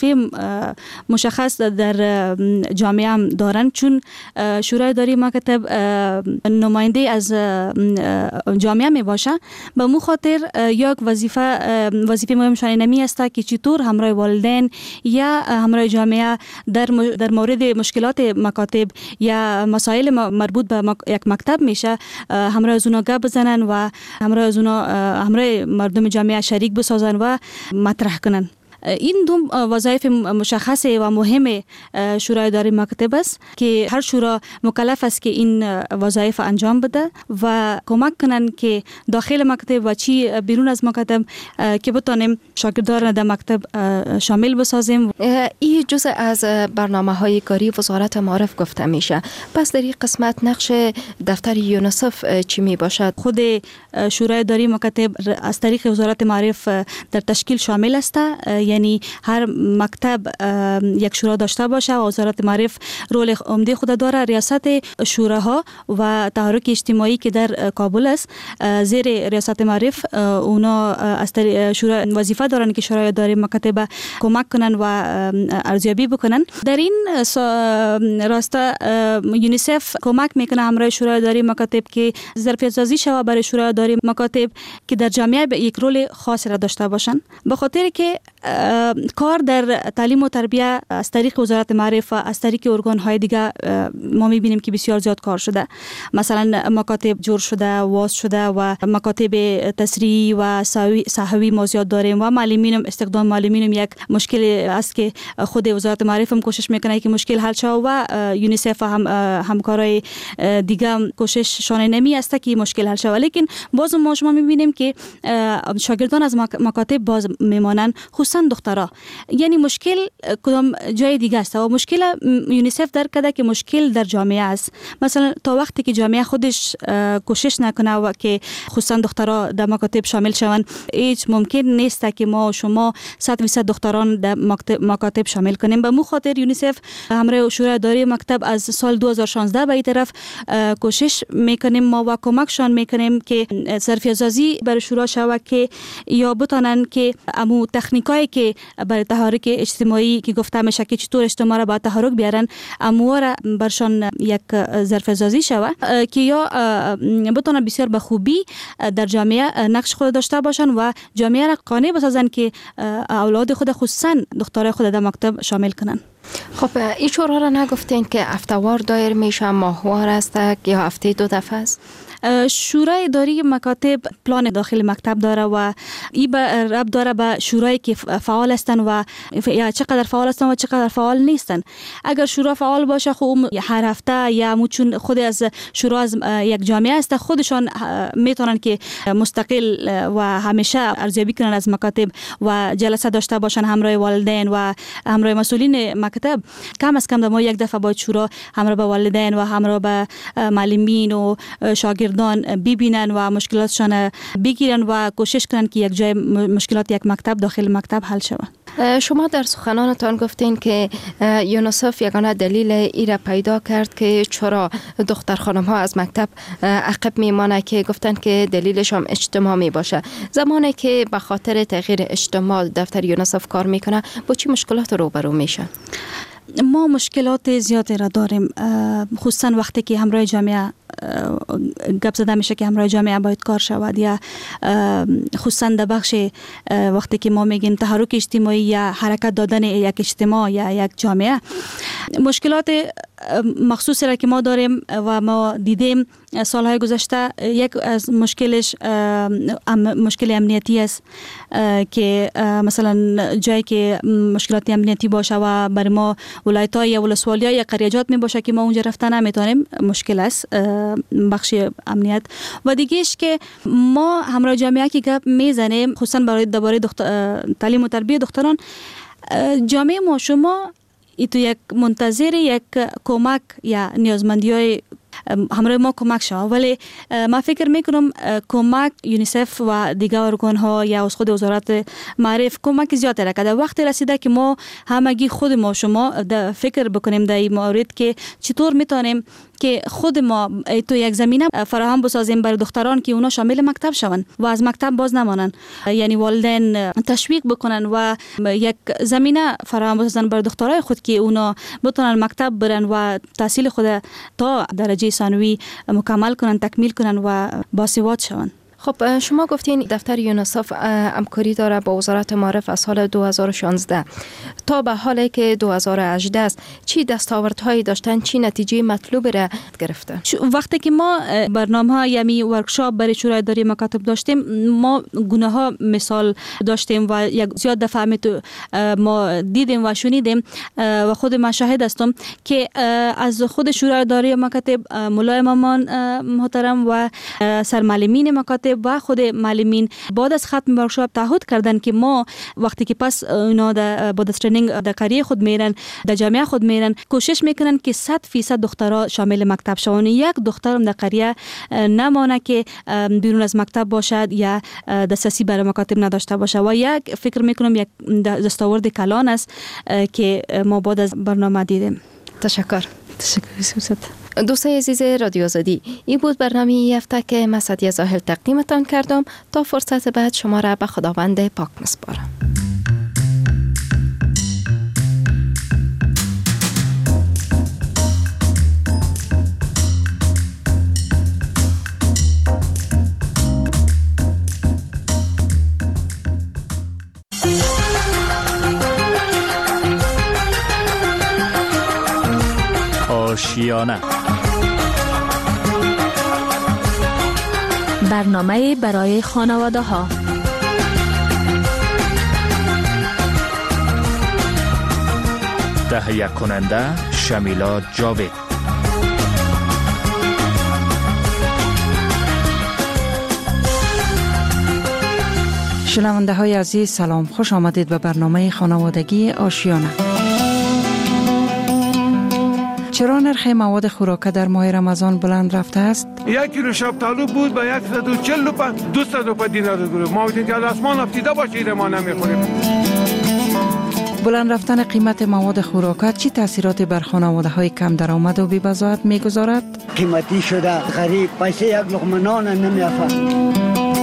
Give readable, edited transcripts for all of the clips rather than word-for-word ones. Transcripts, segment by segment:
مشخص در جامعه هم دارن، چون شورای اداری مکاتب نماینده از جامعه می باشه. به مو خاطر یک وظیفه مهمشان اینمی است که چطور همراه والدین یا همراه جامعه در مورد مشکلات مکاتب یا مسائل مربوط به یک مکتب میشه همراه از اونا گپ بزنن و همراه مردم جامعه شریک بسازن و مطرح کنن. این دو وظایف مشخصه و مهم شورای اداری مکاتب است که هر شورا مکلف است که این وظایف انجام بده و کمک کنن که داخل مکاتب و چی بیرون از مکاتب که بتانیم شاگردان در مکتب شامل بسازیم. این جزء از برنامه‌های کاری وزارت معارف گفته میشه. پس در این قسمت نقش دفتر یونیسف چی می باشد؟ خود شورای اداری مکاتب از طریق وزارت معارف در تشکیل شامل است، یعنی هر مکتب یک شورا داشته باشه و وزارت معارف رول عمده خود داره. ریاست شوراها و تحرک اجتماعی که در کابل است زیر ریاست معارف اونا از شورا وظیفه دارن که شورای اداری مکاتب کمک کنن و ارزیابی بکنن. در این راستا یونیسف کمک میکنه همراه شورای اداری مکاتب که ظرفیت سازی شود برای شورای اداری مکاتب که در جامعه یک رول خاصی را داشته باشن، به خاطر که کار در تعلیم و تربیت از طریق وزارت معارف و از طریق ارگان‌های دیگه ما می‌بینیم که بسیار زیاد کار شده. مثلا مکاتب جور شده، واز شده و مکاتب تسریعی و صحوی ما زیاد داریم و معلمینم استخدام معلمینم یک مشکل است که خود وزارت معارف هم کوشش میکنه که مشکل حل شود و یونیسف هم همکارای دیگه کوشش شانه نمی است که مشکل حل شود. لیکن باز ما شما می‌بینیم که شاگردان از مکاتب باز میمانن، خصوصا دخترها. یعنی مشکل کدام جای دیگه است و مشکل یونیسف در کده که مشکل در جامعه است. مثلا تا وقتی که جامعه خودش کوشش نکنه و که خصوصا دخترها در مکاتب شامل شوند، هیچ ممکن نیست که ما شما 100% دختران در مکاتب شامل کنیم. به مو خاطر یونیسف همراه شورای اداری مکتب از سال 2016 به این طرف کوشش میکنیم ما و کمکشان میکنیم که ظرفیت سازی برای شورا شود که یا بتانن که امو تکنیکایی که برای تحرک اجتماعی که گفته میشه که چطور اجتماع را با تحرک بیارن امور برشان یک ظرفیت سازی شود که یا بتونن بسیار به خوبی در جامعه نقش خود داشته باشن و جامعه را قانع بسازن که اولاد خود خصوصا دخترای خود در مکتب شامل کنن. خب این شورا را نگفتین که هفته‌وار دایر میشه، ماهوار است یا هفته 2 دفعه است؟ شورای اداری مکاتب پلان داخل مکتب داره و این ربط داره به شورایی که فعال هستن و یا چقدر فعال هستن و چقدر فعال نیستن. اگر شورا فعال باشه خب هر هفته یا چون خود از شورا از یک جامعه است خودشان میتونن که مستقل و همیشه ارزیابی کنن از مکاتب و جلسه داشته باشن همراه والدین و همراه مسئولین مکتب. کم از کم ما یک دفعه باید شورا همراه با والدین و همراه با معلمین و شاگردان ببینن و مشکلاتشان بگیرن و کوشش کنن که یک جای مشکلات یک مکتب داخل مکتب حل شود. شما در سخنانتان گفتین که یونیسف یگانه دلیل ای را پیدا کرد که چرا دختر خانم ها از مکتب عقب میمانه که گفتن که دلیلش هم اجتماع می باشه. زمانی که به خاطر تغییر اجتماع دفتر یونیسف کار میکنه با چی مشکلات روبرو میشه؟ ما مشکلات زیادی را داریم، خصوصا وقتی که همراه جامعه گپ زده میشه که همراه جامعه باید کار شود یا خصوصا در بخش وقتی که ما میگیم تحرک اجتماعی یا حرکت دادن یک اجتماع یا یک جامعه. مشکلات مخصوصی را که ما داریم و ما دیدیم سالهای گذشته، یک از مشکلش مشکل امنیتی است که مثلا جایی که مشکلات امنیتی باشه و برای ما ولایت‌ها یا ولسوالی‌ها یا قریجات می باشه که ما اونجا رفتن نمیتونیم، مشکل است بخش امنیت. و دیگهش که ما همراه جامعه که گپ میزنیم خصوصا برای درباره تعلیم و تربیت دختران، جامعه ما شما تو یک منتظر یک کمک یا نیازمندی های همراه ما کمک شود. ولی ما فکر میکنم کمک یونیسف و دیگر ارگان ها یا از خود وزارت معارف کمک زیاد کرده. وقتی رسیده که ما همگی خود ما شما فکر بکنیم در این مورد که چطور میتونیم که خود ما تو یک زمینه فراهم بسازیم برای دختران که اونا شامل مکتب شون و از مکتب باز نمانن. یعنی والدین تشویق بکنن و یک زمینه فراهم بسازن برای دخترای خود که اونا بتونن مکتب برن و تحصیل خود تا درجه ثانوی مکمل کنن، تکمیل کنن و باسواد شون. خب شما گفتین دفتر یونیسف همکاری داره با وزارت معارف از سال 2016 تا به حالی که 2018 است. چی دستاوردهایی داشتن، چی نتیجه مطلوب را گرفته؟ وقتی که ما برنامه یعنی ورکشاپ برای شورای اداری مکاتب داشتیم، ما گونه ها مثال داشتیم و یک زیاد دفعه ما دیدیم و شنیدیم و خود من شاهد هستم که از خود شورای اداری مکاتب مولای مامان محترم و سرمعلمین مکاتب و خود معلمین بعد از ختم ورکشاپ تعهد کردن که ما وقتی که پس اونا بعد از ترنینگ در قریه خود میرن، در جامعه خود میرن، کوشش میکنن که 100% دخترها شامل مکتب شون. یک دخترم در قریه نمانه که بیرون از مکتب باشد یا دسترسی برای مکاتب نداشته باشه و یک فکر میکنم یک دستاورد کلان است که ما بعد از برنامه دیدیم. تشکر سوزد. دوستای عزیز رادیو آزادی، این بود برنامه این هفته که من سعدیه زاهل تقدیمتان کردم. تا فرصت بعد شما را به خداوند پاک میسپارم. آشیانه، برنامه برای خانواده ها. تهیه کننده شمیلا جاوید. شنونده های عزیز سلام، خوش آمدید به برنامه خانوادگی آشیانه. چرا نرخ مواد خوراکه در ماه رمضان بلند رفته است؟ 1 کیلو شفتالو بود به 145 200 روپیه دینار گرفت. ما گفتیم که از آسمان افتیده باشه ما نمیخوریم. بلند رفتن قیمت مواد خوراکه چی تاثیراتی بر خانواده های کم درآمد و بی‌بضاعت میگذارد؟ قیمتی شده، غریب، پیسه یک لقمه نان نمیافت.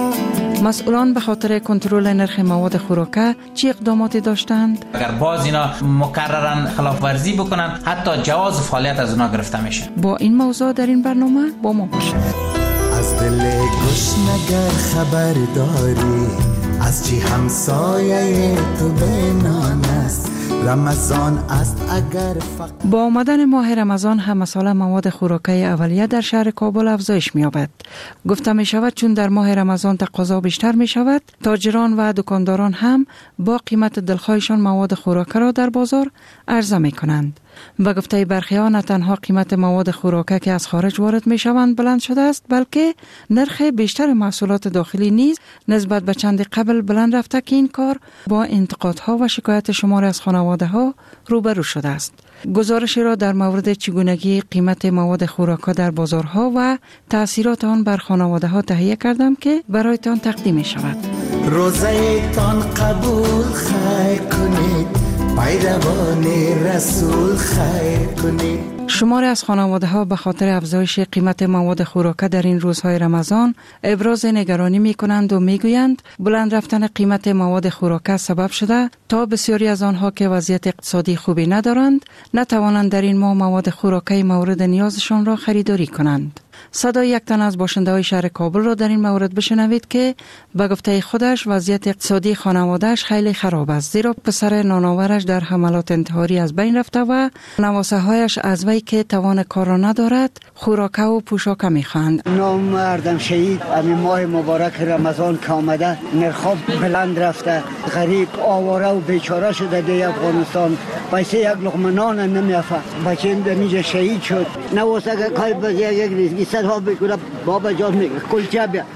مسئولان به خاطر کنترل نرخ مواد خوراکه چی اقداماتی داشتند؟ اگر باز اینا مکررن خلاف ورزی بکنن، حتی جواز فعالیت از اونا گرفته میشه. با این موضوع در این برنامه با ما باشید. از دل گشنگر خبر داری، از چی همسایه تو بنان است. رمضان است اگر با آمدن ماه رمضان هم مسئله مواد خوراکه اولیه در شهر کابل افزایش می‌یابد. گفته می شود چون در ماه رمضان تقاضا بیشتر می شود، تاجران و دکانداران هم با قیمت دلخواهشان مواد خوراکه را در بازار عرضه می کنند. و گفته برخیان نه تنها قیمت مواد خوراکه که از خارج وارد می شوند بلند شده است، بلکه نرخ بیشتر محصولات داخلی نیز نسبت به چند قبل بلند رفته که این کار با انتقادها و شکایت شماری از خانواده ها روبرو شده است. گزارشی را در مورد چگونگی قیمت مواد خوراکه در بازارها و تأثیرات آن بر خانواده ها تهیه کردم که برایتان تقدیم می شود. روزه تان قبول خیر کنید، پیروان رسول خیر کنید. شماری از خانواده ها به خاطر افزایش قیمت مواد خوراکه در این روزهای رمضان ابراز نگرانی می کنند و می گویند بلند رفتن قیمت مواد خوراکه سبب شده تا بسیاری از آنها که وضعیت اقتصادی خوبی ندارند نتوانند در این ماه مواد خوراکه مورد نیازشان را خریداری کنند. صدای یک تن از باشنده‌های شهر کابل را در این مورد بشنوید که به گفته خودش وضعیت اقتصادی خانواده‌اش خیلی خراب است، زیرا پسر نانآورش در حملات انتحاری از بین رفته و نواسه‌هایش از وی که توان کار را ندارد خوراک و پوشاک می‌خواهند. نامردم شهید همین ماه مبارک رمضان که آمده نرخ بلند رفته، غریب آواره و بیچاره شده در افغانستان، پیسه یک لقمه نان نمیافت. بچه‌م در اینجا شهید شد، نواسه کای بزی یک ریزگی صدها بکنه بابا جان میگه کلچه بیا،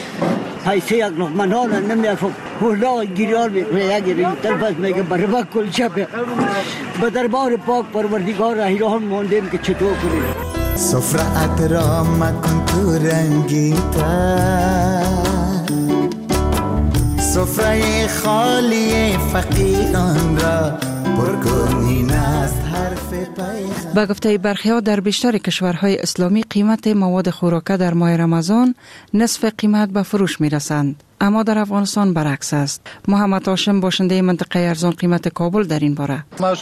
پیسه یک لقمه نان نمیافت. حالا گیرار میکنه یک ریزگی تلفظ میگه برای کلچه بیا. به دربار پاک پروردگار ایران ماندیم که چطور کنیم. سفرت را مکن تو رنگین تر، سفره خالی فقیران را پرکنین است حرف پیغمبر. با گفته برخی‌ها در بیشتر کشورهای اسلامی قیمت مواد خوراکه در ماه رمضان نصف قیمت به فروش می رسند. اما در افغانستان برعکس است. محمد هاشم باشنده منطقه ارزان قیمت کابل در این باره: